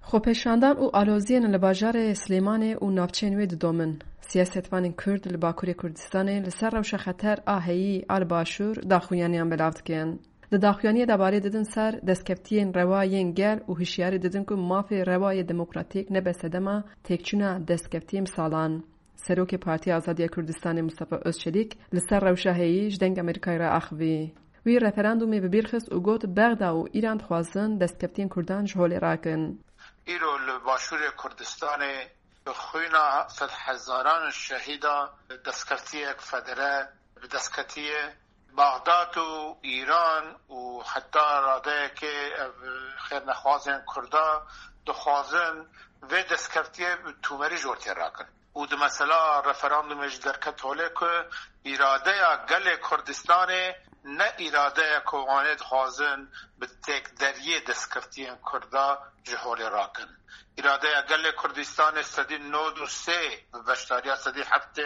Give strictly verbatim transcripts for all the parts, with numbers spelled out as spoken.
Xwepêşandan û aloziyên li bajarê Slêmanê û navçeyên wê didomin. Siyasetvanên Kurd li Bakurê Kurdistanê li ser rewşa xeter a heyî a li başûr daxuyaniyan belav dikin. Di daxuyaniyê de barê didin ser destkeftiyên rewa yên gel û hişyarî didin ku mafê rewayê demokratîk nebe sedema têkçûna destkeftiyên salan. Serokê Partiya Azadiya Kurdistanê Mustafa Özçelik li ser rewşa heyî ji deng Amerîkayê re axivî. Wî referandumê bi bîr xist û got Bexda û İran dixwazin destkeftiyên Kurdan ji holê rakin. ایرو لباشور کردستان خوینا صد هزاران شهیدا دستکتیک فدره دستکتی بغداد و ایران و حتی راده که خیر نخوازن کردا دخوازن و دستکتی تومری جورتی راکن و ده مثلا رفراندومش در کتوله که اراده گل کردستان نه اراده که آنید خوازن به تک دریه دستکفتین کردا جهول راکن. اراده گل کردستان سدی نود و سه بشتاریا سدی هفته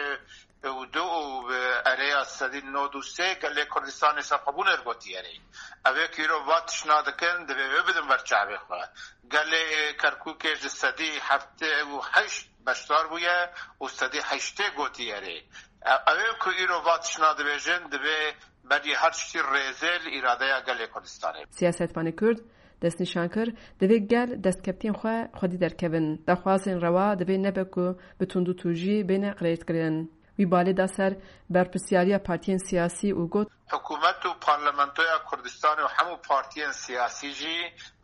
و دو و اریا سدی نود و سه گل کردستان سا قبول ارگوتی اری. اوه که رو واتش نادکن دوی بدن برچعبه خواه. گل کرکوک سدی هفته و هشت بشتار بویه و سدی هشته گوتی اری. اوه که ایرو واتش نادبیجن دوی بری هر چی ریزل اراده گل کردستانه. سیاستوان کرد دست نشان کر دوی گل دستکفتین خو خودی درکوین. دخوازن روا دوی نبه که بتوندو توجی بین قریت کرن. وی بالی دا سر برپرسیاری پارتیین سیاسی و گوت حکومت و پارلمانتوی کردستان و همو پارتیین سیاسی جی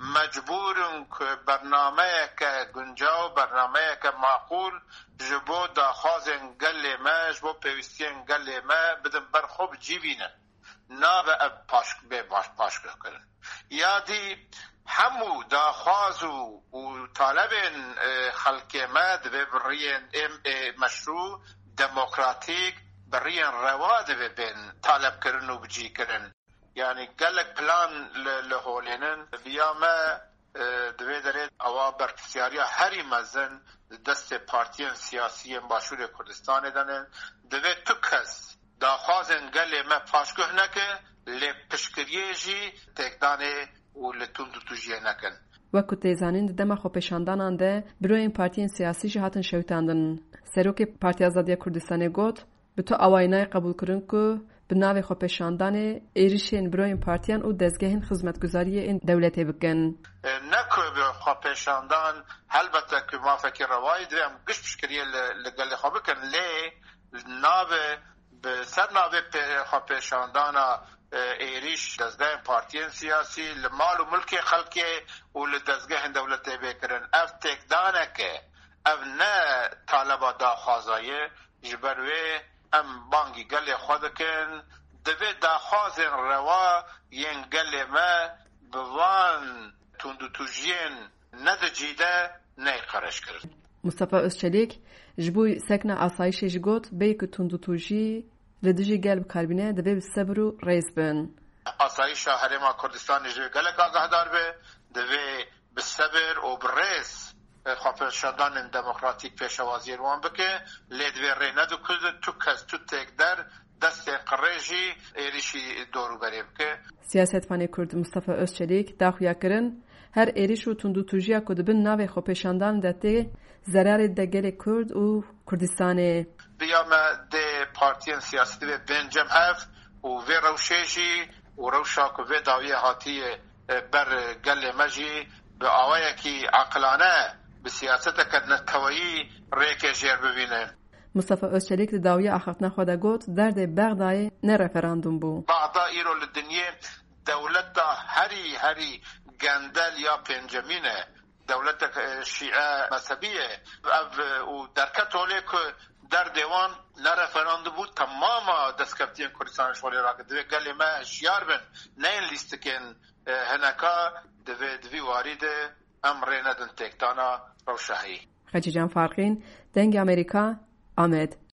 مجبورن که برنامه که گنجاو برنامه که معقول جبو داخوازن گل ما جبو پیوستین گل ما بدن برخوب جیبینن نا به اب پاشک به باش پاشک کرن یادی همو داخواز و طالب خلق مد و برین مشروع دموکراتیک برین رواد و بین طالب کرن و بجی کرن یعنی گلک پلان لهولینن بیامه دوی دارید اوا برپسیاریا هری مزن دست پارتیین سیاسی باشور کردستان دانن دوی تو کس داخوازن گل ما پاشگه نکه لی پشکریه جی تکدانه و لتوندو توجیه نکن. وکو تیزانین دما خۆپێشاندانان de birۆyên partiyên siyasî jî hatin şewitandin. Serokê Partiya Azadiya Kurdistanê got bi to awayînayê qebûlkirin ku bi navê xwepêşandanê êrişên birۆyên partiyan û dezgehên xizmetguzariyê ên dewletê bikin. Neke bi xwepêşandan helbete ku mafekî rewayî divê em giş piştgiriyê li gelê xwe bikin lê navê bi ser navê xwepêşandana ایریش دزگاه پارتیین سیاسی لمال و ملک خلقی و لدزگاه دولتی بکرن اف تکدانه که اف نه طالبا دا خوازایه جبروی ام بانگی گلی خودکن دوی دا خوازن روا ین گلی ما بوان تندو توجین ندجیده نه خرش کرد. مصطفی özçelik جبوی سکن آسایش جگوت بیک تندو توجی لدیجی گل بکاربینه دوی بسبر و ریز بین. آسایش هرما کردستان جوی گلک آگاهدار به دوی بسبر و بریز خواپشاندان دموکراتیک پیشوازی روان بکه لیدوی ری ندو کد تو کس تو تک در دست قریجی ایریشی دورو بری بکه. سیاستوان کرد مصطفی özçelik داخویا کرن هر ایریش و تندو توجیا کد بین ناو خواپشاندان دته ضرر دگل کرد و کردستانه. بیامه ده پارتیین سیاسی به بنجم هف و وی روشیجی و روشا که وی داویه هاتی بر گل مجی به آوائه که عقلانه به سیاست که نتوایی ریک جیر ببینه. مصطفی özçelik de dawiya axirtna xwe de got derdê Bexdayê ne referandum bû. Bexda îro li dinyê dewleta herî herî gendel ya pêncemîn e dewleta şîe mezhebiye ev û derket holê ku derdêwan ne referandum bû temama destkeftiyên Kurdistanê ji holê rakir divê gelê me hişyar bin neyên lîstikên hineka divê divî warî de em rê nedin têkdana rewşeheyî. Xecî Can Farqîn, Dengê Amerîka, Amed.